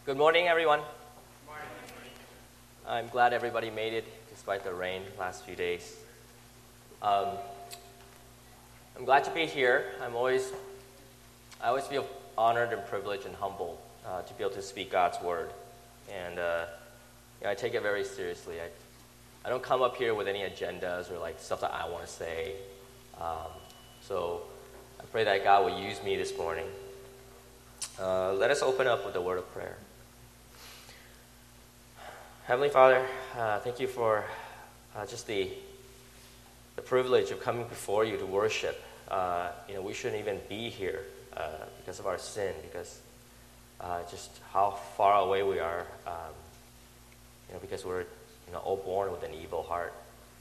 Good morning, everyone. I'm glad everybody made it despite the rain last few days. I'm glad to be here. I always feel honored and privileged and humbled to be able to speak God's word. And I take it very seriously. I don't come up here with any agendas or like stuff that I want to say. So I pray that God will use me this morning. Let us open up with a word of prayer. Heavenly Father, thank you for just the privilege of coming before you to worship. We shouldn't even be here because of our sin, because just how far away we are, because we're all born with an evil heart.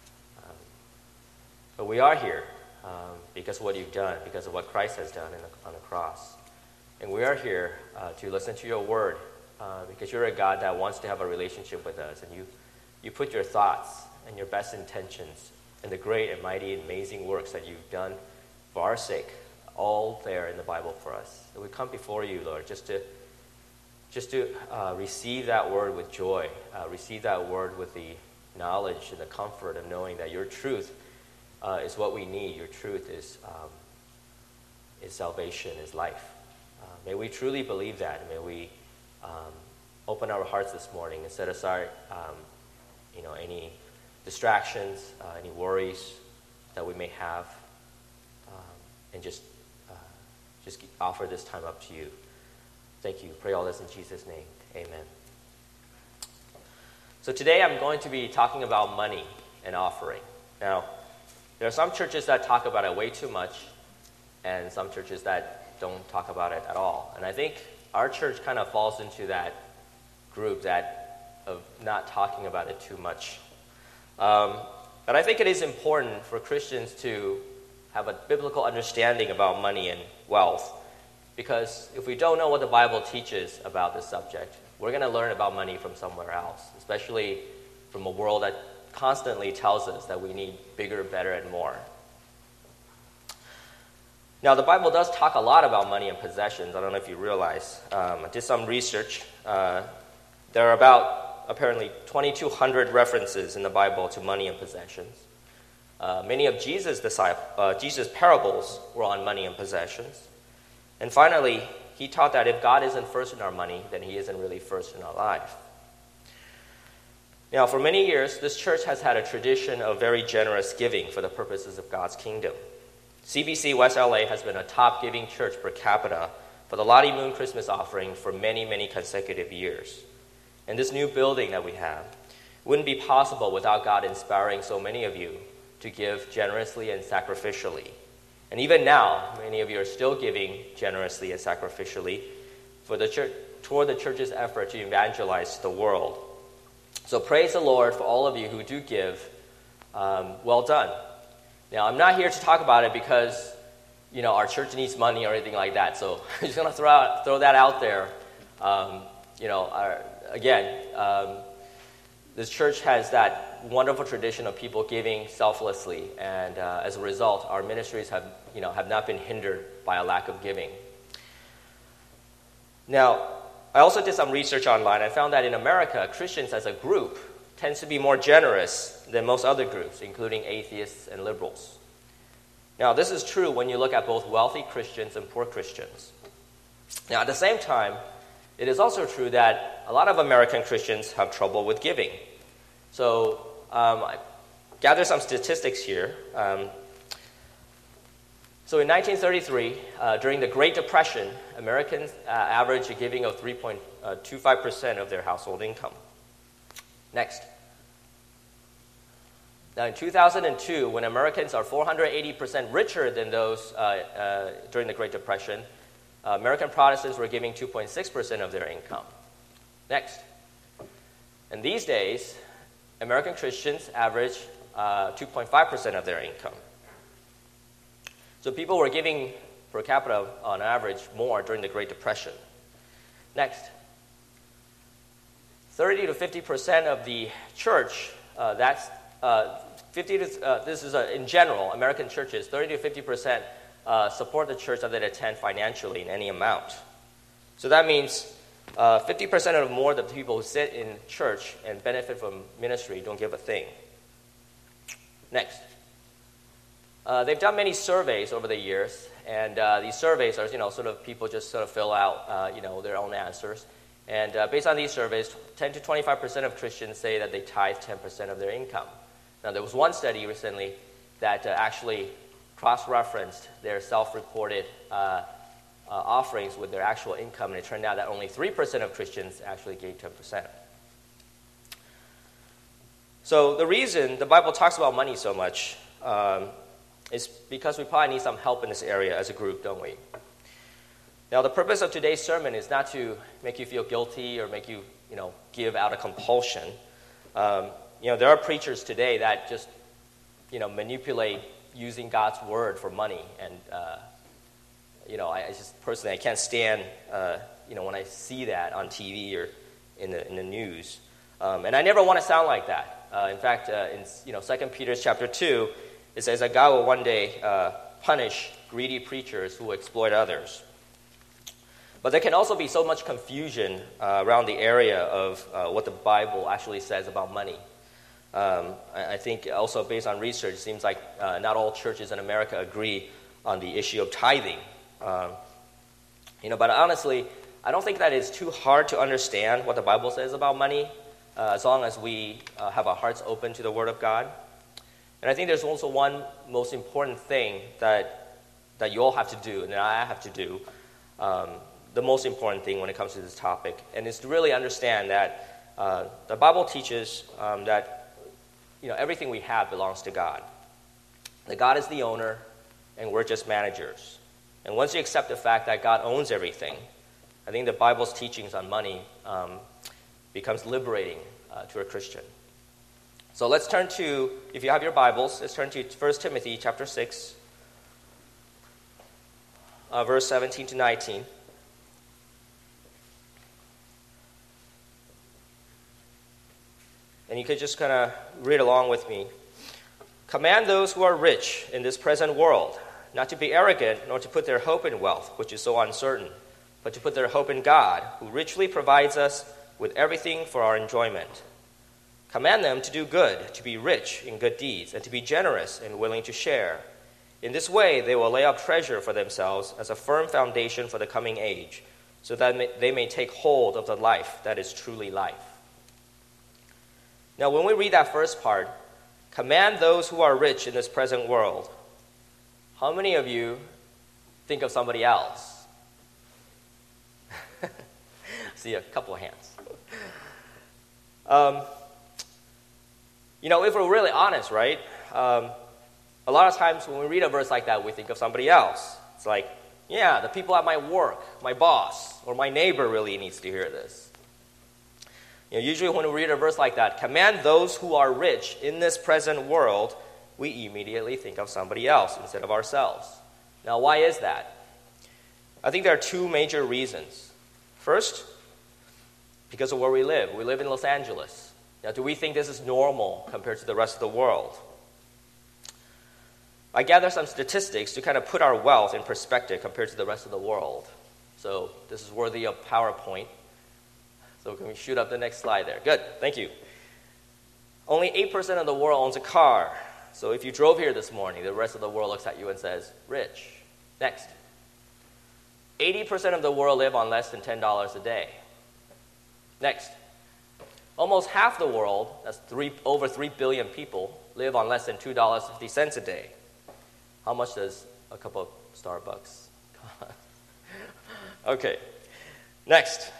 But we are here because of what you've done, because of what Christ has done on the cross. And we are here to listen to your word. Because you're a God that wants to have a relationship with us, and you put your thoughts and your best intentions and the great and mighty and amazing works that you've done for our sake, all there in the Bible for us. So we come before you, Lord, just to receive that word with joy, receive that word with the knowledge and the comfort of knowing that your truth is what we need. Your truth is salvation, is life. May we truly believe that, and may we open our hearts this morning and set aside, any distractions, any worries that we may have, and just offer this time up to you. Thank you. Pray all this in Jesus' name. Amen. So today I'm going to be talking about money and offering. Now, there are some churches that talk about it way too much, and some churches that don't talk about it at all. And I think our church kind of falls into that group of not talking about it too much. But I think it is important for Christians to have a biblical understanding about money and wealth, because if we don't know what the Bible teaches about this subject, we're going to learn about money from somewhere else, especially from a world that constantly tells us that we need bigger, better, and more. Now, the Bible does talk a lot about money and possessions. I don't know if you realize. I did some research. There are about, apparently, 2,200 references in the Bible to money and possessions. Many of Jesus' parables were on money and possessions. And finally, he taught that if God isn't first in our money, then he isn't really first in our life. Now, for many years, this church has had a tradition of very generous giving for the purposes of God's kingdom. CBC West LA has been a top giving church per capita for the Lottie Moon Christmas offering for many, many consecutive years. And this new building that we have wouldn't be possible without God inspiring so many of you to give generously and sacrificially. And even now, many of you are still giving generously and sacrificially for the church, toward the church's effort to evangelize the world. So praise the Lord for all of you who do give. Well done. Now, I'm not here to talk about it because, our church needs money or anything like that. So I'm just going to throw that out there. This church has that wonderful tradition of people giving selflessly, and as a result, our ministries have not been hindered by a lack of giving. Now, I also did some research online. I found that in America, Christians as a group tends to be more generous than most other groups, including atheists and liberals. Now, this is true when you look at both wealthy Christians and poor Christians. Now, at the same time, it is also true that a lot of American Christians have trouble with giving. So, I gathered some statistics here. So in 1933, during the Great Depression, Americans averaged a giving of 3.25% of their household income. Next. Now, in 2002, when Americans are 480% richer than those during the Great Depression, American Protestants were giving 2.6% of their income. Next. And these days, American Christians average 2.5% of their income. So people were giving per capita, on average, more during the Great Depression. Next. 30 to 50% of the church, this is in general, American churches, 30 to 50% support the church that they attend financially in any amount. So that means 50% or more of the people who sit in church and benefit from ministry don't give a thing. Next. They've done many surveys over the years, and these surveys are, sort of people just sort of fill out, their own answers. And based on these surveys, 10 to 25% of Christians say that they tithe 10% of their income. Now, there was one study recently that actually cross-referenced their self-reported offerings with their actual income, and it turned out that only 3% of Christians actually gave 10%. So the reason the Bible talks about money so much is because we probably need some help in this area as a group, don't we? Now, the purpose of today's sermon is not to make you feel guilty or make you, give out of compulsion. There are preachers today that just, manipulate using God's word for money. And, I just personally, I can't stand, when I see that on TV or in the news. And I never want to sound like that. In fact, in 2 Peter chapter 2, it says that God will one day punish greedy preachers who exploit others. But there can also be so much confusion around the area of what the Bible actually says about money. I think also based on research, it seems like not all churches in America agree on the issue of tithing. But honestly, I don't think that it's too hard to understand what the Bible says about money, as long as we have our hearts open to the Word of God. And I think there's also one most important thing that you all have to do, and that I have to do, the most important thing when it comes to this topic, and is to really understand that the Bible teaches that everything we have belongs to God. That God is the owner, and we're just managers. And once you accept the fact that God owns everything, I think the Bible's teachings on money becomes liberating to a Christian. So let's turn to, if you have your Bibles, let's turn to 1 Timothy chapter 6, verse 17 to 19. And you could just kind of read along with me. Command those who are rich in this present world not to be arrogant, nor to put their hope in wealth, which is so uncertain, but to put their hope in God, who richly provides us with everything for our enjoyment. Command them to do good, to be rich in good deeds, and to be generous and willing to share. In this way, they will lay up treasure for themselves as a firm foundation for the coming age, so that they may take hold of the life that is truly life. Now, when we read that first part, command those who are rich in this present world, how many of you think of somebody else? See a couple of hands. If we're really honest, right? A lot of times when we read a verse like that, we think of somebody else. It's like, yeah, the people at my work, my boss, or my neighbor really needs to hear this. Usually when we read a verse like that, command those who are rich in this present world, we immediately think of somebody else instead of ourselves. Now, why is that? I think there are two major reasons. First, because of where we live. We live in Los Angeles. Now, do we think this is normal compared to the rest of the world? I gather some statistics to kind of put our wealth in perspective compared to the rest of the world. So this is worthy of PowerPoint. So can we shoot up the next slide there? Good, thank you. Only 8% of the world owns a car. So if you drove here this morning, the rest of the world looks at you and says, rich. Next. 80% of the world live on less than $10 a day. Next. Almost half the world, that's over 3 billion people, live on less than $2.50 a day. How much does a cup of Starbucks cost? Okay. Next.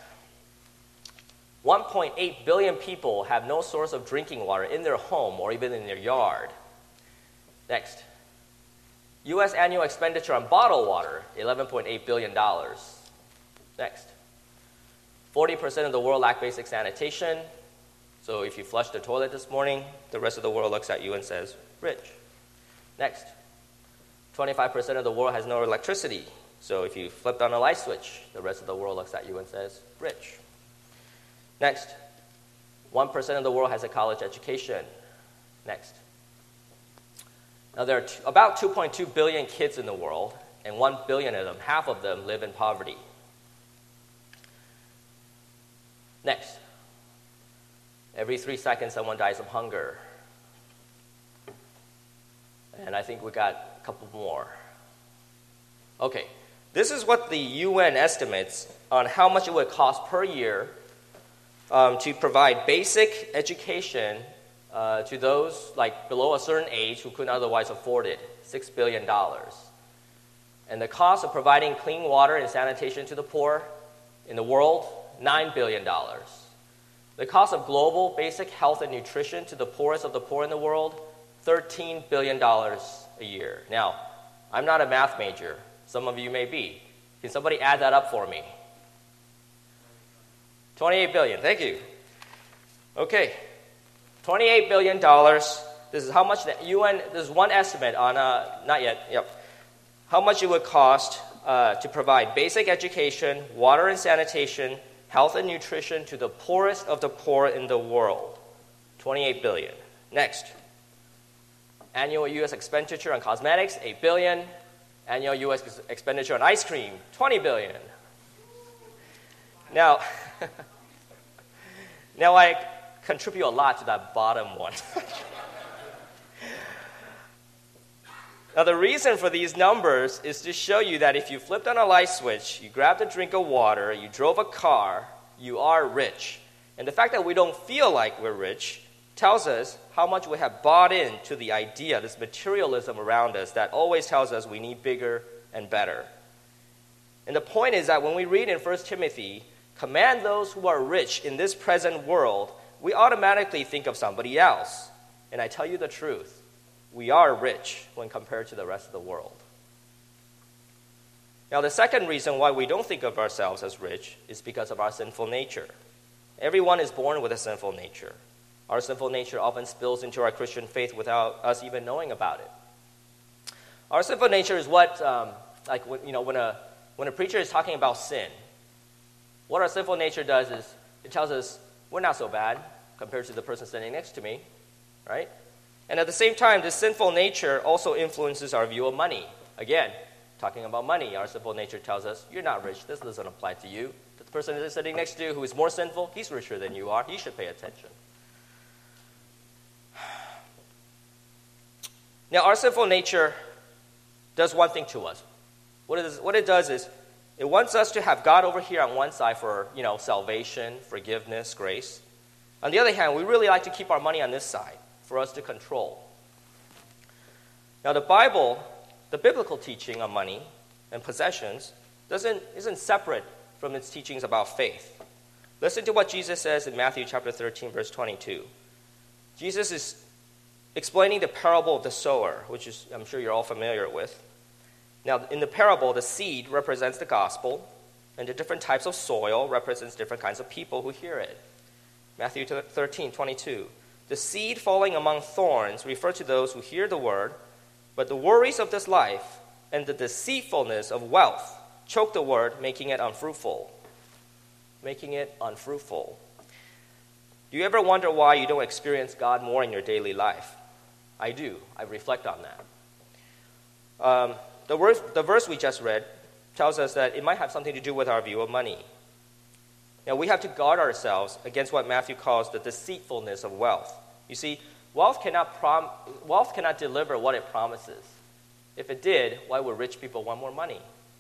1.8 billion people have no source of drinking water in their home or even in their yard. Next. U.S. annual expenditure on bottled water, $11.8 billion. Next. 40% of the world lack basic sanitation. So if you flush the toilet this morning, the rest of the world looks at you and says, rich. Next. 25% of the world has no electricity. So if you flipped on a light switch, the rest of the world looks at you and says, rich. Next. 1% of the world has a college education. Next. Now, there are about 2.2 billion kids in the world, and 1 billion of them, half of them, live in poverty. Next. Every 3 seconds, someone dies of hunger. And I think we got a couple more. Okay. This is what the UN estimates on how much it would cost per year to provide basic education to those like below a certain age who couldn't otherwise afford it. $6 billion. And the cost of providing clean water and sanitation to the poor in the world, $9 billion. The cost of global basic health and nutrition to the poorest of the poor in the world, $13 billion a year. Now, I'm not a math major. Some of you may be. Can somebody add that up for me? 28 billion. Thank you. Okay. $28 billion. This is how much the UN, there's one estimate on, not yet, yep. How much it would cost to provide basic education, water and sanitation, health and nutrition to the poorest of the poor in the world. 28 billion. Next. Annual U.S. expenditure on cosmetics, $8 billion. Annual U.S. expenditure on ice cream, $20 billion. Now, I contribute a lot to that bottom one. Now, the reason for these numbers is to show you that if you flipped on a light switch, you grabbed a drink of water, you drove a car, you are rich. And the fact that we don't feel like we're rich tells us how much we have bought into the idea, this materialism around us that always tells us we need bigger and better. And the point is that when we read in 1 Timothy, command those who are rich in this present world, we automatically think of somebody else. And I tell you the truth, we are rich when compared to the rest of the world. Now, the second reason why we don't think of ourselves as rich is because of our sinful nature. Everyone is born with a sinful nature. Our sinful nature often spills into our Christian faith without us even knowing about it. Our sinful nature is what, when a preacher is talking about sin, what our sinful nature does is it tells us we're not so bad compared to the person standing next to me, right? And at the same time, this sinful nature also influences our view of money. Again, talking about money, our sinful nature tells us you're not rich. This doesn't apply to you. The person that is sitting next to you who is more sinful, he's richer than you are. He should pay attention. Now, our sinful nature does one thing to us. What it does is it wants us to have God over here on one side for, salvation, forgiveness, grace. On the other hand, we really like to keep our money on this side for us to control. Now, the biblical teaching on money and possessions isn't separate from its teachings about faith. Listen to what Jesus says in Matthew chapter 13, verse 22. Jesus is explaining the parable of the sower, which is, I'm sure you're all familiar with. Now, in the parable, the seed represents the gospel, and the different types of soil represents different kinds of people who hear it. Matthew 13, 22. The seed falling among thorns refer to those who hear the word, but the worries of this life and the deceitfulness of wealth choke the word, making it unfruitful. Making it unfruitful. Do you ever wonder why you don't experience God more in your daily life? I do. I reflect on that. The verse we just read tells us that it might have something to do with our view of money. Now, we have to guard ourselves against what Matthew calls the deceitfulness of wealth. You see, wealth cannot deliver what it promises. If it did, why would rich people want more money?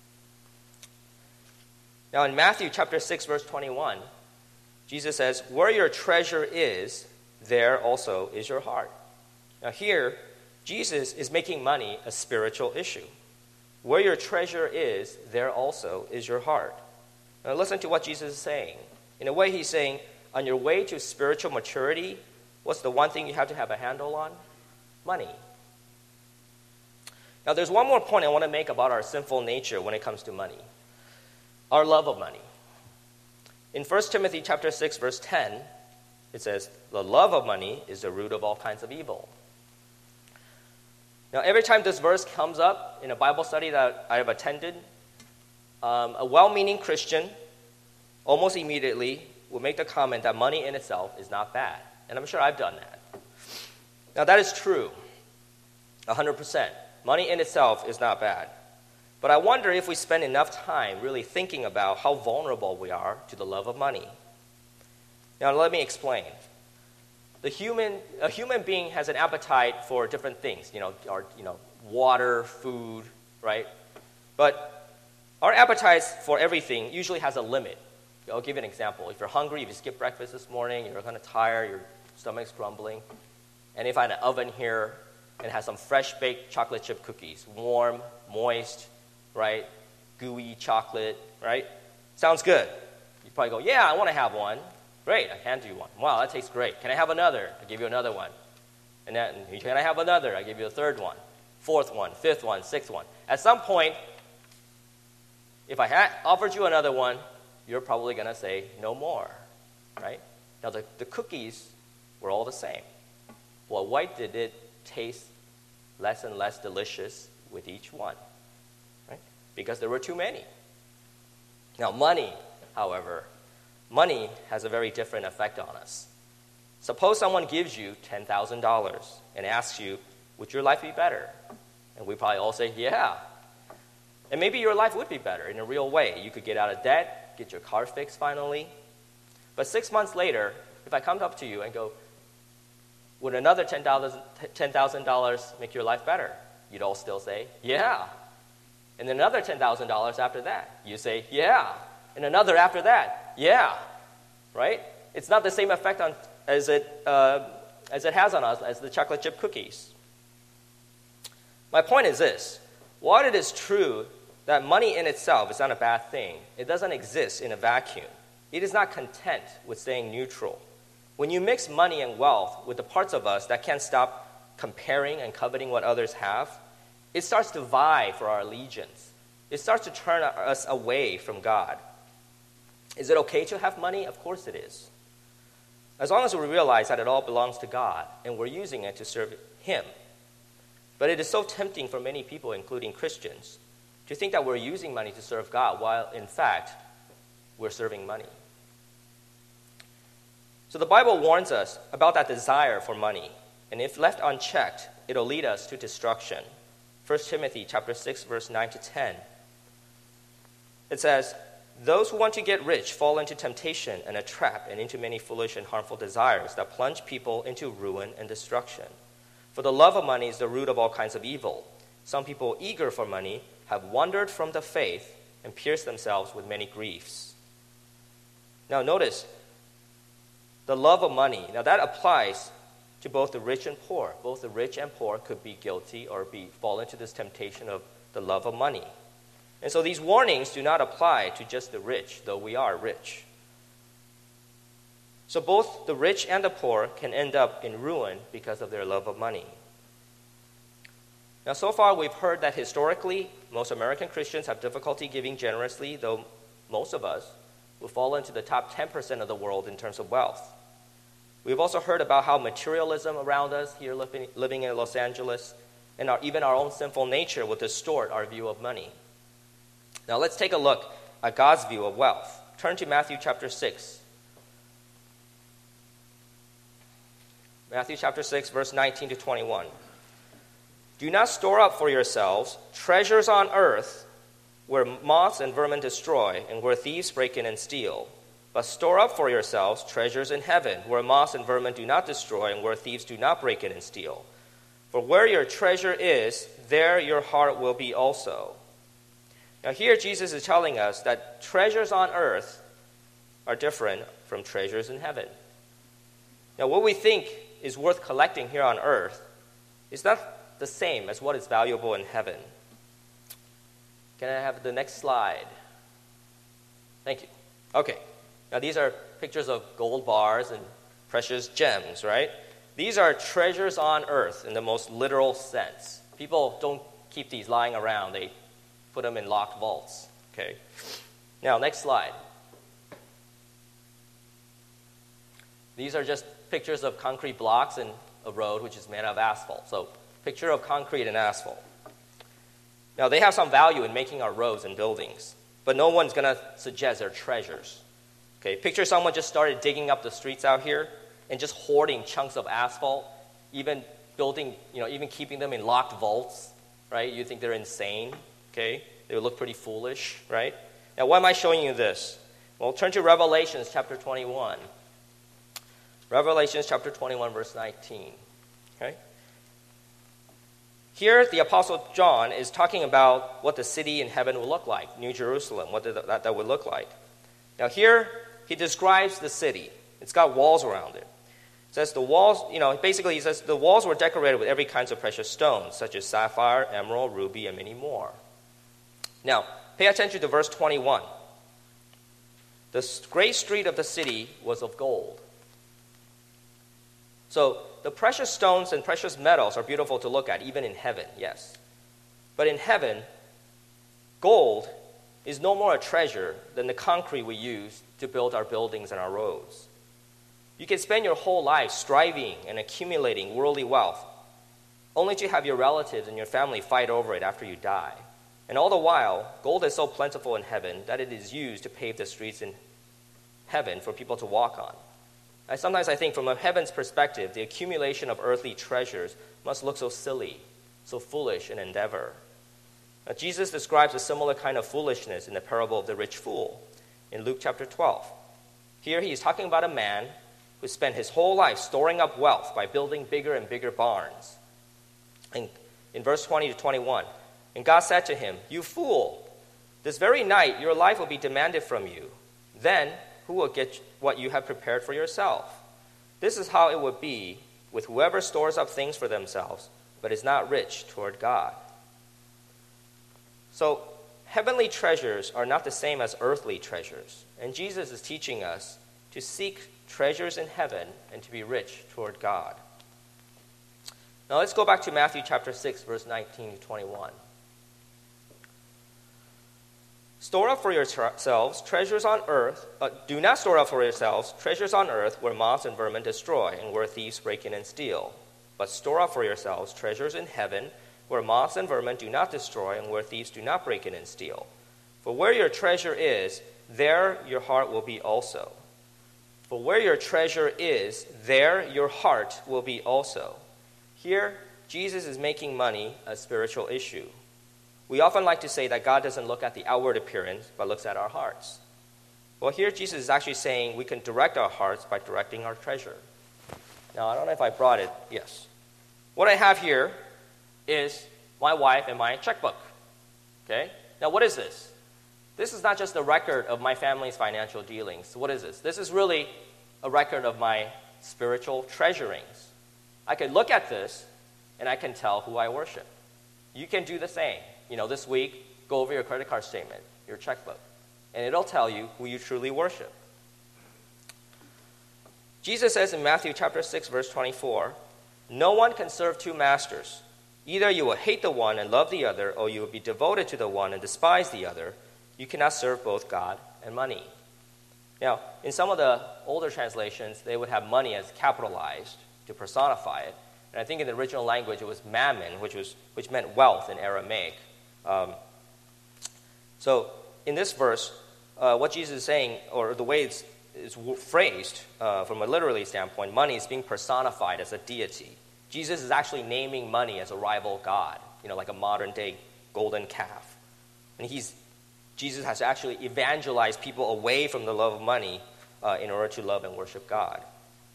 Now, in Matthew chapter 6, verse 21, Jesus says, where your treasure is, there also is your heart. Now here, Jesus is making money a spiritual issue. Where your treasure is, there also is your heart. Now listen to what Jesus is saying. In a way, he's saying, on your way to spiritual maturity, what's the one thing you have to have a handle on? Money. Now there's one more point I want to make about our sinful nature when it comes to money. Our love of money. In 1 Timothy chapter 6, verse 10, it says, the love of money is the root of all kinds of evil. Now, every time this verse comes up in a Bible study that I have attended, a well-meaning Christian almost immediately will make the comment that money in itself is not bad. And I'm sure I've done that. Now, that is true, 100%. Money in itself is not bad. But I wonder if we spend enough time really thinking about how vulnerable we are to the love of money. Now, let me explain. A human being has an appetite for different things, water, food, right? But our appetites for everything usually has a limit. I'll give you an example. If you're hungry, if you skipped breakfast this morning, you're kind of tired, your stomach's grumbling, and if I had an oven here and has some fresh baked chocolate chip cookies, warm, moist, right, gooey chocolate, right? Sounds good. You probably go, yeah, I want to have one. Great, I hand you one. Wow, that tastes great. Can I have another? I give you another one. And then, can I have another? I give you a third one, fourth one, fifth one, sixth one. At some point, if I had offered you another one, you're probably going to say no more, right? Now, the cookies were all the same. Well, why did it taste less and less delicious with each one? Right? Because there were too many. Now, money, however, money has a very different effect on us. Suppose someone gives you $10,000 and asks you, would your life be better? And we probably all say, yeah. And maybe your life would be better in a real way. You could get out of debt, get your car fixed finally. But 6 months later, if I come up to you and go, would another $10,000 make your life better? You'd all still say, yeah. And then another $10,000 after that. You say, yeah. And another after that, yeah. Right? It's not the same effect as it has on us as the chocolate chip cookies. My point is this. While it is true that money in itself is not a bad thing, it doesn't exist in a vacuum. It is not content with staying neutral. When you mix money and wealth with the parts of us that can't stop comparing and coveting what others have, it starts to vie for our allegiance. It starts to turn us away from God. Is it okay to have money? Of course it is. As long as we realize that it all belongs to God and we're using it to serve Him. But it is so tempting for many people, including Christians, to think that we're using money to serve God while, in fact, we're serving money. So the Bible warns us about that desire for money, and if left unchecked, it'll lead us to destruction. 1 Timothy chapter 6, verse 9 to 10. It says, those who want to get rich fall into temptation and a trap and into many foolish and harmful desires that plunge people into ruin and destruction. For the love of money is the root of all kinds of evil. Some people eager for money have wandered from the faith and pierced themselves with many griefs. Now notice, the love of money. Now that applies to both the rich and poor. Both the rich and poor could be guilty or fall into this temptation of the love of money. And so these warnings do not apply to just the rich, though we are rich. So both the rich and the poor can end up in ruin because of their love of money. Now, so far we've heard that historically, most American Christians have difficulty giving generously, though most of us will fall into the top 10% of the world in terms of wealth. We've also heard about how materialism around us here living in Los Angeles and even our own sinful nature will distort our view of money. Now let's take a look at God's view of wealth. Turn to Matthew chapter 6. Matthew chapter 6, verse 19 to 21. Do not store up for yourselves treasures on earth where moths and vermin destroy and where thieves break in and steal. But store up for yourselves treasures in heaven where moths and vermin do not destroy and where thieves do not break in and steal. For where your treasure is, there your heart will be also. Now here Jesus is telling us that treasures on earth are different from treasures in heaven. Now what we think is worth collecting here on earth is not the same as what is valuable in heaven. Can I have the next slide? Thank you. Okay. Now these are pictures of gold bars and precious gems, right? These are treasures on earth in the most literal sense. People don't keep these lying around. They put them in locked vaults. Okay. Now, next slide. These are just pictures of concrete blocks and a road which is made out of asphalt. So, picture of concrete and asphalt. Now, they have some value in making our roads and buildings, but no one's going to suggest they're treasures. Okay, picture someone just started digging up the streets out here and just hoarding chunks of asphalt, even building, even keeping them in locked vaults, right? You think they're insane, okay? They would look pretty foolish, right? Now, why am I showing you this? Well, turn to Revelation chapter 21. Revelation chapter 21, verse 19. Okay? Here, the Apostle John is talking about what the city in heaven will look like, New Jerusalem, what that would look like. Now here, he describes the city. It's got walls around it. It says the walls, basically he says the walls were decorated with every kind of precious stones, such as sapphire, emerald, ruby, and many more. Now, pay attention to verse 21. The great street of the city was of gold. So the precious stones and precious metals are beautiful to look at, even in heaven, yes. But in heaven, gold is no more a treasure than the concrete we use to build our buildings and our roads. You can spend your whole life striving and accumulating worldly wealth, only to have your relatives and your family fight over it after you die. And all the while, gold is so plentiful in heaven that it is used to pave the streets in heaven for people to walk on. Sometimes I think from a heaven's perspective, the accumulation of earthly treasures must look so silly, so foolish an endeavor. Now, Jesus describes a similar kind of foolishness in the parable of the rich fool in Luke chapter 12. Here he is talking about a man who spent his whole life storing up wealth by building bigger and bigger barns. And in verse 20 to 21, and God said to him, "You fool, this very night your life will be demanded from you. Then who will get what you have prepared for yourself? This is how it would be with whoever stores up things for themselves, but is not rich toward God." So, heavenly treasures are not the same as earthly treasures. And Jesus is teaching us to seek treasures in heaven and to be rich toward God. Now let's go back to Matthew chapter 6, verse 19 to 21. Store up for yourselves treasures on earth. Do not store up for yourselves treasures on earth where moths and vermin destroy and where thieves break in and steal. But store up for yourselves treasures in heaven where moths and vermin do not destroy and where thieves do not break in and steal. For where your treasure is, there your heart will be also. For where your treasure is, there your heart will be also. Here, Jesus is making money a spiritual issue. We often like to say that God doesn't look at the outward appearance, but looks at our hearts. Well, here Jesus is actually saying we can direct our hearts by directing our treasure. Now, I don't know if I brought it. Yes. What I have here is my wife and my checkbook. Okay? Now, what is this? This is not just a record of my family's financial dealings. What is this? This is really a record of my spiritual treasurings. I can look at this, and I can tell who I worship. You can do the same. This week, go over your credit card statement, your checkbook, and it'll tell you who you truly worship. Jesus says in Matthew chapter 6, verse 24, "No one can serve two masters. Either you will hate the one and love the other, or you will be devoted to the one and despise the other. You cannot serve both God and money." Now, in some of the older translations, they would have money as capitalized to personify it. And I think in the original language, it was mammon, which meant wealth in Aramaic. So in this verse, what Jesus is saying, or the way it's phrased from a literary standpoint, money is being personified as a deity. Jesus is actually naming money as a rival god, like a modern-day golden calf. And Jesus has to actually evangelize people away from the love of money in order to love and worship God.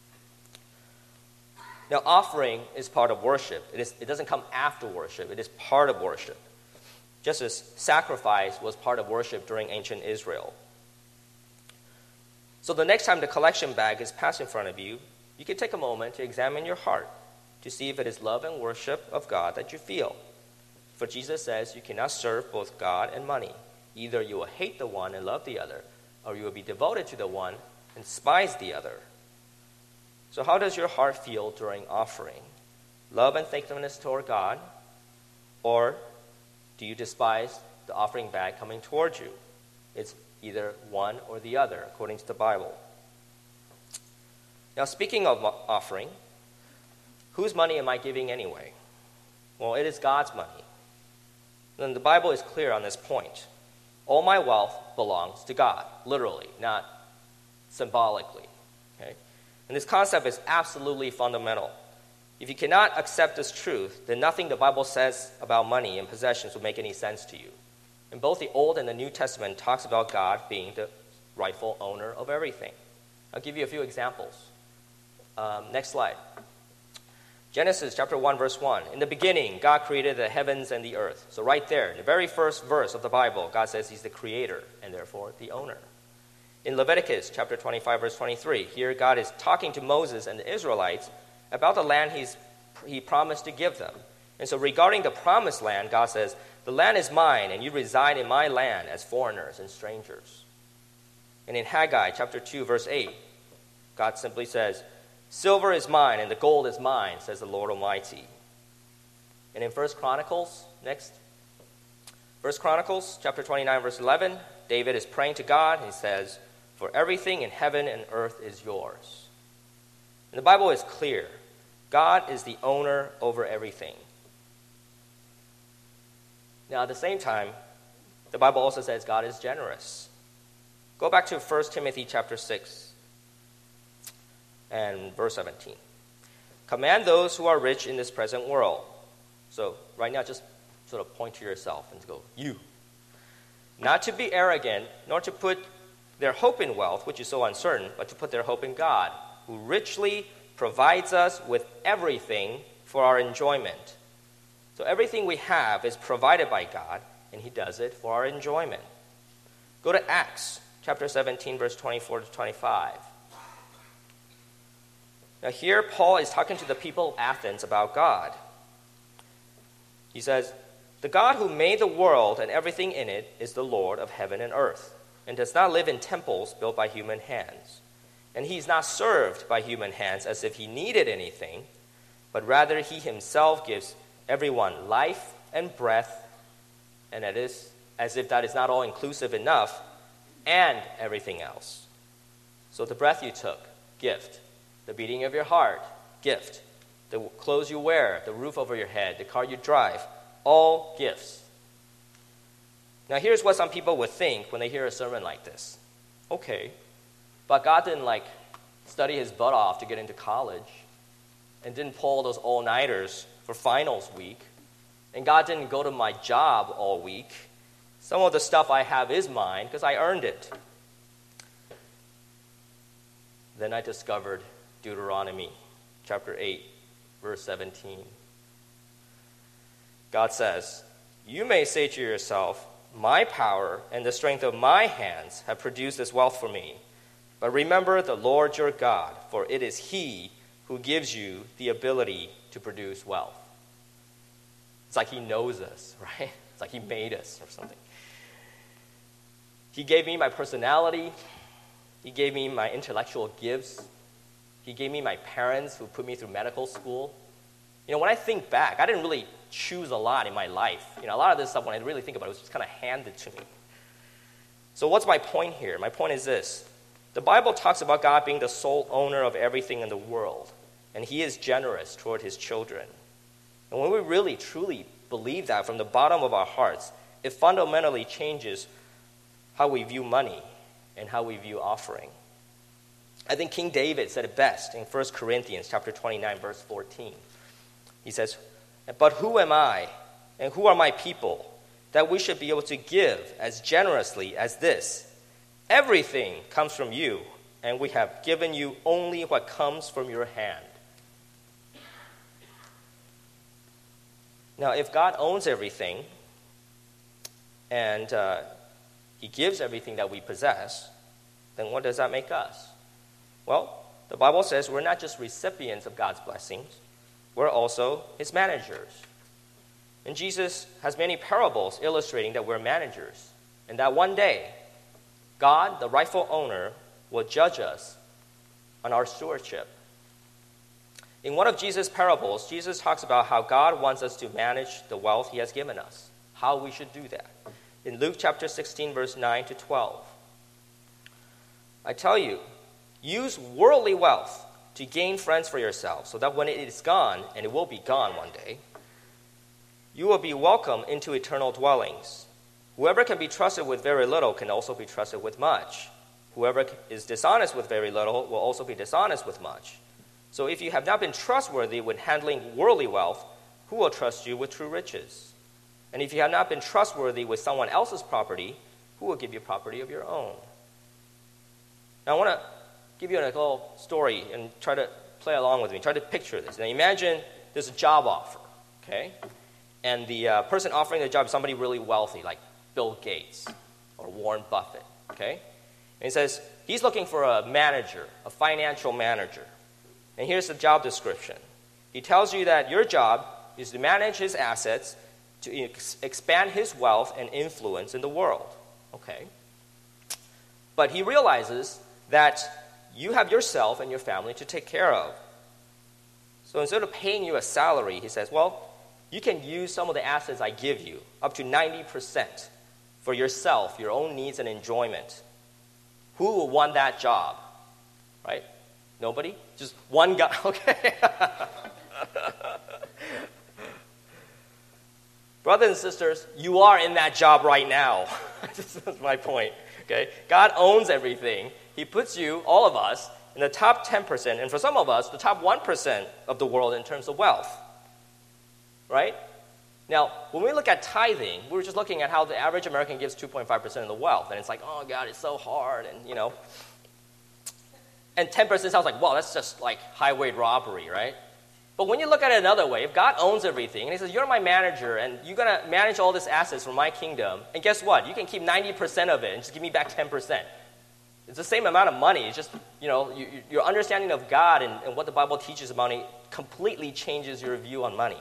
Now, offering is part of worship. It doesn't come after worship. It is part of worship. Just as sacrifice was part of worship during ancient Israel. So the next time the collection bag is passed in front of you, you can take a moment to examine your heart to see if it is love and worship of God that you feel. For Jesus says you cannot serve both God and money. Either you will hate the one and love the other, or you will be devoted to the one and despise the other. So how does your heart feel during offering? Love and thankfulness toward God, or do you despise the offering bag coming towards you? It's either one or the other, according to the Bible. Now, speaking of offering, whose money am I giving anyway? Well, it is God's money. And the Bible is clear on this point. All my wealth belongs to God, literally, not symbolically. Okay? And this concept is absolutely fundamental. If you cannot accept this truth, then nothing the Bible says about money and possessions will make any sense to you. And both the Old and the New Testament talks about God being the rightful owner of everything. I'll give you a few examples. Next slide. Genesis chapter 1, verse 1. In the beginning, God created the heavens and the earth. So right there, the very first verse of the Bible, God says he's the creator and therefore the owner. In Leviticus chapter 25, verse 23, here God is talking to Moses and the Israelites about the land he promised to give them. And so regarding the promised land, God says, the land is mine, and you reside in my land as foreigners and strangers. And in Haggai chapter 2, verse 8, God simply says, silver is mine, and the gold is mine, says the Lord Almighty. And in 1 Chronicles, next. 1 Chronicles chapter 29, verse 11, David is praying to God, and he says, for everything in heaven and earth is yours. And the Bible is clear. God is the owner over everything. Now, at the same time, the Bible also says God is generous. Go back to 1 Timothy chapter 6 and verse 17. Command those who are rich in this present world. So right now, just sort of point to yourself and go, you. Not to be arrogant, nor to put their hope in wealth, which is so uncertain, but to put their hope in God, who richly provides us with everything for our enjoyment. So everything we have is provided by God, and he does it for our enjoyment. Go to Acts chapter 17, verse 24 to 25. Now here, Paul is talking to the people of Athens about God. He says, the God who made the world and everything in it is the Lord of heaven and earth, and does not live in temples built by human hands. And he is not served by human hands as if he needed anything, but rather he himself gives everyone life and breath, and it is as if that is not all inclusive enough, and everything else. So the breath you took, gift. The beating of your heart, gift. The clothes you wear, the roof over your head, the car you drive, all gifts. Now here's what some people would think when they hear a sermon like this. Okay, but God didn't study his butt off to get into college, and didn't pull those all-nighters for finals week, and God didn't go to my job all week. Some of the stuff I have is mine because I earned it. Then I discovered Deuteronomy chapter 8, verse 17. God says, you may say to yourself, my power and the strength of my hands have produced this wealth for me. But remember the Lord your God, for it is he who gives you the ability to produce wealth. It's like he knows us, right? It's like he made us or something. He gave me my personality. He gave me my intellectual gifts. He gave me my parents who put me through medical school. When I think back, I didn't really choose a lot in my life. A lot of this stuff, when I really think about it, was just kind of handed to me. So what's my point here? My point is this. The Bible talks about God being the sole owner of everything in the world, and he is generous toward his children. And when we really, truly believe that from the bottom of our hearts, it fundamentally changes how we view money and how we view offering. I think King David said it best in 1 Corinthians chapter 29, verse 14. He says, but who am I and who are my people that we should be able to give as generously as this? Everything comes from you, and we have given you only what comes from your hand. Now, if God owns everything, and he gives everything that we possess, then what does that make us? Well, the Bible says we're not just recipients of God's blessings, we're also his managers. And Jesus has many parables illustrating that we're managers, and that one day, God, the rightful owner, will judge us on our stewardship. In one of Jesus' parables, Jesus talks about how God wants us to manage the wealth he has given us, how we should do that. In Luke chapter 16, verse 9 to 12, I tell you, use worldly wealth to gain friends for yourself, so that when it is gone, and it will be gone one day, you will be welcomed into eternal dwellings. Whoever can be trusted with very little can also be trusted with much. Whoever is dishonest with very little will also be dishonest with much. So if you have not been trustworthy when handling worldly wealth, who will trust you with true riches? And if you have not been trustworthy with someone else's property, who will give you property of your own? Now I want to give you a little story and try to play along with me. Try to picture this. Now imagine there's a job offer, okay? And the person offering the job is somebody really wealthy, like Bill Gates or Warren Buffett, okay? And he says he's looking for a manager, a financial manager. And here's the job description. He tells you that your job is to manage his assets, to expand his wealth and influence in the world, okay? But he realizes that you have yourself and your family to take care of. So instead of paying you a salary, he says, well, you can use some of the assets I give you, up to 90%, for yourself, your own needs and enjoyment. Who will want that job? Right? Nobody? Just one guy? Okay. Brothers and sisters, you are in that job right now. This is my point. Okay? God owns everything. He puts you, all of us, in the top 10%, and for some of us, the top 1% of the world in terms of wealth. Right? Now, when we look at tithing, we're just looking at how the average American gives 2.5% of the wealth. And it's like, oh, God, it's so hard. And, And 10% sounds like, wow, that's just like highway robbery, right? But when you look at it another way, if God owns everything, and he says, you're my manager, and you're going to manage all these assets for my kingdom, and guess what? You can keep 90% of it and just give me back 10%. It's the same amount of money. It's just, your understanding of God and what the Bible teaches about money completely changes your view on money.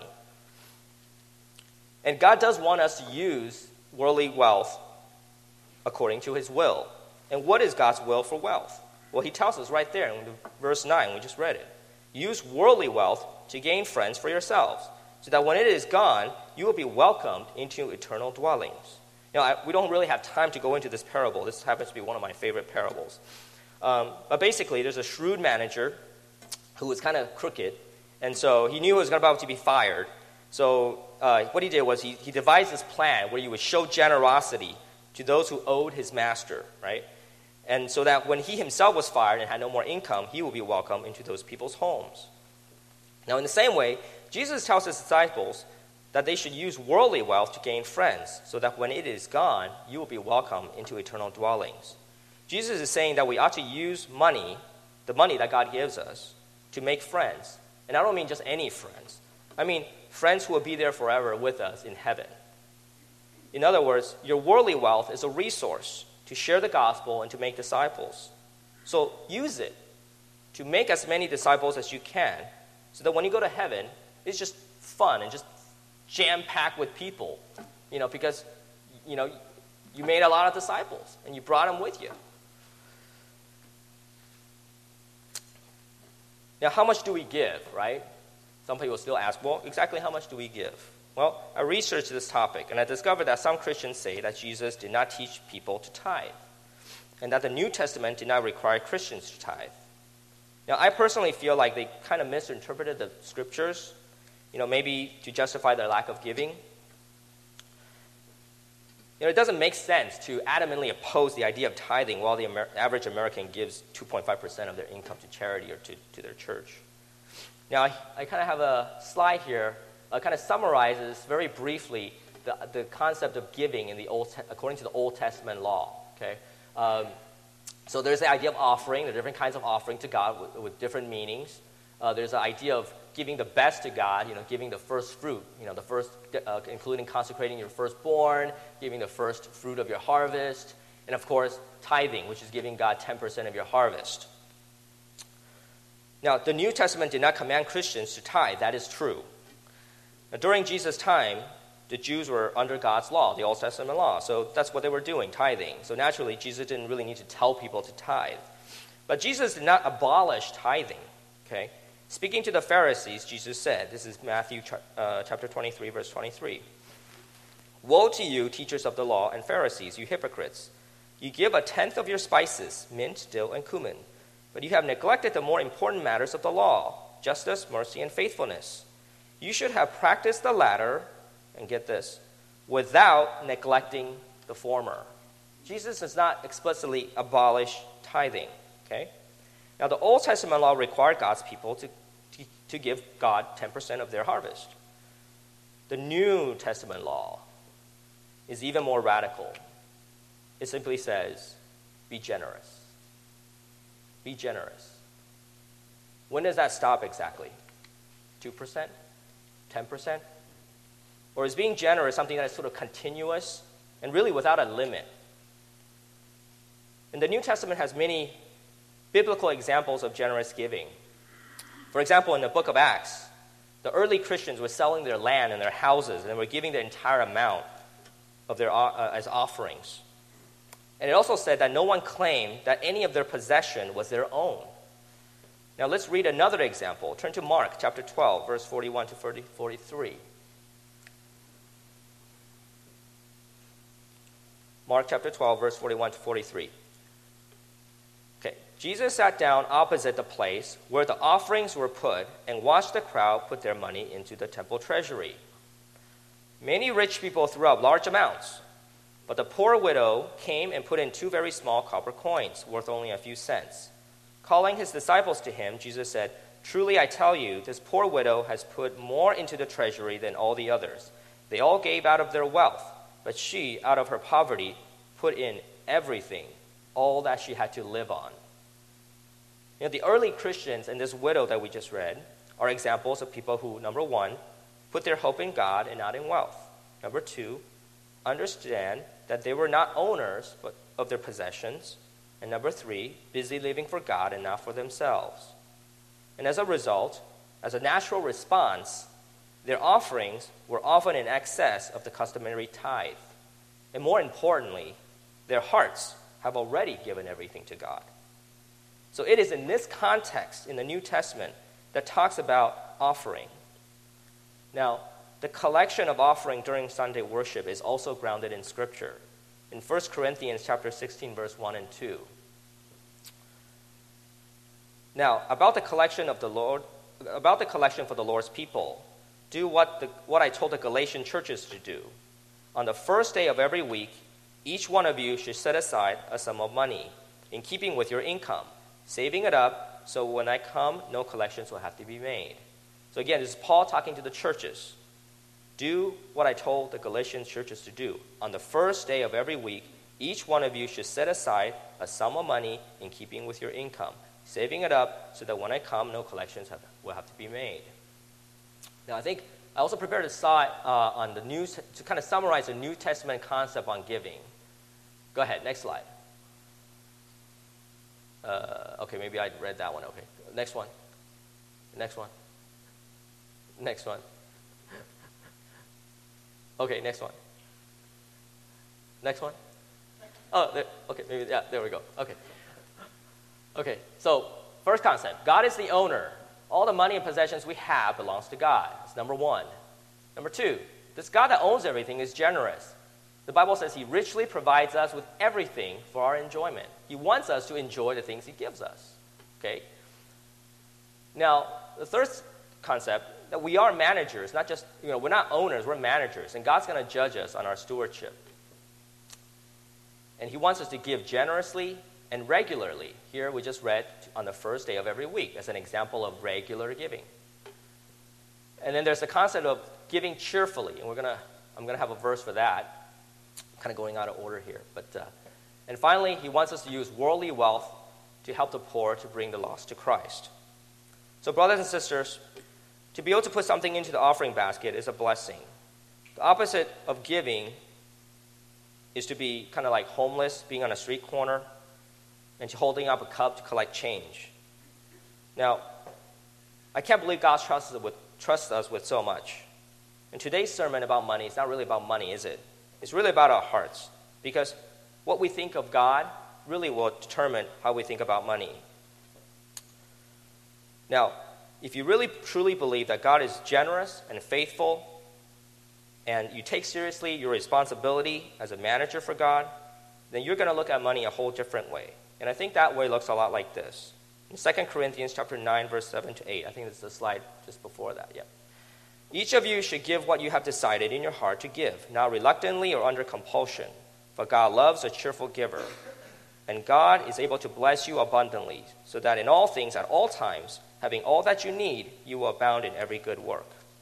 And God does want us to use worldly wealth according to his will. And what is God's will for wealth? Well, he tells us right there in verse 9, we just read it. Use worldly wealth to gain friends for yourselves, so that when it is gone, you will be welcomed into eternal dwellings. We don't really have time to go into this parable. This happens to be one of my favorite parables. But basically, there's a shrewd manager who was kind of crooked, and so he knew he was about to be fired. So what he did was he devised this plan where he would show generosity to those who owed his master, right? And so that when he himself was fired and had no more income, he will be welcome into those people's homes. Now, in the same way, Jesus tells his disciples that they should use worldly wealth to gain friends, so that when it is gone, you will be welcome into eternal dwellings. Jesus is saying that we ought to use money, the money that God gives us, to make friends. And I don't mean just any friends. I mean friends who will be there forever with us in heaven. In other words, your worldly wealth is a resource to share the gospel and to make disciples. So use it to make as many disciples as you can, so that when you go to heaven, it's just fun and just jam-packed with people, because, you made a lot of disciples and you brought them with you. Now, how much do we give, right? Some people still ask, well, exactly how much do we give? Well, I researched this topic, and I discovered that some Christians say that Jesus did not teach people to tithe, and that the New Testament did not require Christians to tithe. Now, I personally feel like they kind of misinterpreted the scriptures, maybe to justify their lack of giving. It doesn't make sense to adamantly oppose the idea of tithing while the average American gives 2.5% of their income to charity or to their church. Now, I kind of have a slide here that kind of summarizes very briefly the concept of giving according to the Old Testament law. Okay, so there's the idea of offering. There are different kinds of offering to God with different meanings. There's the idea of giving the best to God, giving the first fruit, the first, including consecrating your firstborn, giving the first fruit of your harvest, and of course, tithing, which is giving God 10% of your harvest. Now, the New Testament did not command Christians to tithe. That is true. Now, during Jesus' time, the Jews were under God's law, the Old Testament law, so that's what they were doing, tithing. So naturally, Jesus didn't really need to tell people to tithe. But Jesus did not abolish tithing, okay? Speaking to the Pharisees, Jesus said, this is Matthew chapter 23, verse 23. Woe to you, teachers of the law and Pharisees, you hypocrites! You give a tenth of your spices, mint, dill, and cumin, but you have neglected the more important matters of the law, justice, mercy, and faithfulness. You should have practiced the latter, and get this, without neglecting the former. Jesus does not explicitly abolish tithing, okay? Now, the Old Testament law required God's people to give God 10% of their harvest. The New Testament law is even more radical. It simply says, be generous. Be generous. when does that stop exactly? 2%? 10%? Or is being generous something that is sort of continuous and really without a limit? And the New Testament has many biblical examples of generous giving. For example, in the book of Acts, the early Christians were selling their land and their houses, and they were giving the entire amount of their as offerings. And it also said that no one claimed that any of their possession was their own. Now let's read another example. Turn to Mark chapter 12, verse 41 to 43. Mark chapter 12, verse 41 to 43. Okay, Jesus sat down opposite the place where the offerings were put and watched the crowd put their money into the temple treasury. Many rich people threw out large amounts, but the poor widow came and put in 2 very small copper coins, worth only a few cents. Calling his disciples to him, Jesus said, "Truly I tell you, this poor widow has put more into the treasury than all the others. They all gave out of their wealth, but she, out of her poverty, put in everything, all that she had to live on." The early Christians and this widow that we just read are examples of people who, number one, put their hope in God and not in wealth. Number two, understand that they were not owners of their possessions. And number three, busy living for God and not for themselves. And as a result, as a natural response, their offerings were often in excess of the customary tithe. And more importantly, their hearts have already given everything to God. So it is in this context in the New Testament that talks about offering. Now, the collection of offering during Sunday worship is also grounded in Scripture. In 1 Corinthians chapter 16, verse 1 and 2. Now, about the collection for the Lord's people, do what I told the Galatian churches to do. On the first day of every week, each one of you should set aside a sum of money, in keeping with your income, saving it up, so when I come, no collections will have to be made. So again, this is Paul talking to the churches. Do what I told the Galatian churches to do. On the first day of every week, each one of you should set aside a sum of money in keeping with your income, saving it up so that when I come, no collections will have to be made. Now, I think I also prepared a slide on the news to kind of summarize the New Testament concept on giving. Go ahead, next slide. Okay, maybe I read that one. Okay, next one. Next one. Next one. Okay, next one. Next one? Oh, okay, maybe, yeah, there we go. Okay. Okay, so first concept, God is the owner. All the money and possessions we have belongs to God. That's number one. Number two, this God that owns everything is generous. The Bible says he richly provides us with everything for our enjoyment. He wants us to enjoy the things he gives us. Okay? Now, the third concept, that we are managers, not just, we're not owners, we're managers, and God's going to judge us on our stewardship. And he wants us to give generously and regularly. Here we just read on the first day of every week as an example of regular giving. And then there's the concept of giving cheerfully, and I'm going to have a verse for that. I'm kind of going out of order here. And finally, he wants us to use worldly wealth to help the poor to bring the lost to Christ. So brothers and sisters, to be able to put something into the offering basket is a blessing. The opposite of giving is to be kind of like homeless, being on a street corner, and holding up a cup to collect change. Now, I can't believe God trusts us with so much. And today's sermon about money is not really about money, is it? It's really about our hearts. Because what we think of God really will determine how we think about money. Now, if you really truly believe that God is generous and faithful, and you take seriously your responsibility as a manager for God, then you're going to look at money a whole different way. And I think that way looks a lot like this. In 2 Corinthians chapter 9, verse 7 to 8, I think it's the slide just before that, yeah. Each of you should give what you have decided in your heart to give, not reluctantly or under compulsion, for God loves a cheerful giver. And God is able to bless you abundantly, so that in all things, at all times, having all that you need, you will abound in every good work.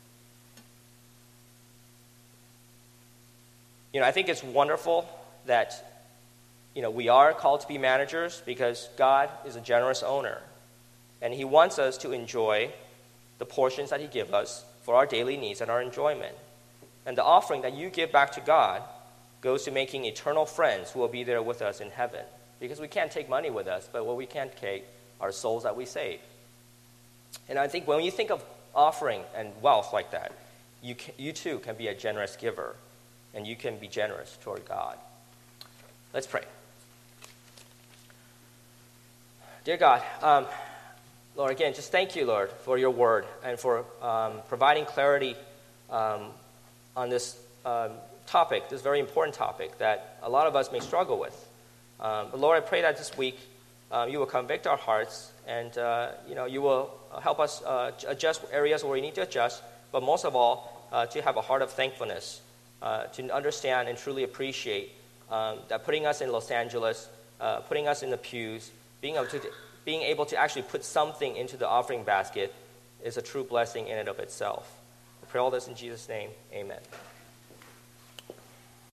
I think it's wonderful that, we are called to be managers because God is a generous owner. And he wants us to enjoy the portions that he gives us for our daily needs and our enjoyment. And the offering that you give back to God goes to making eternal friends who will be there with us in heaven. Because we can't take money with us, but what we can take are souls that we save. And I think when you think of offering and wealth like that, you too can be a generous giver, and you can be generous toward God. Let's pray. Dear God, Lord, again, just thank you, Lord, for your word and for providing clarity on this topic, this very important topic that a lot of us may struggle with. But Lord, I pray that this week you will convict our hearts and you will help us adjust areas where we need to adjust, but most of all, to have a heart of thankfulness, to understand and truly appreciate that putting us in Los Angeles, putting us in the pews, being able to actually put something into the offering basket is a true blessing in and of itself. I pray all this in Jesus' name. Amen.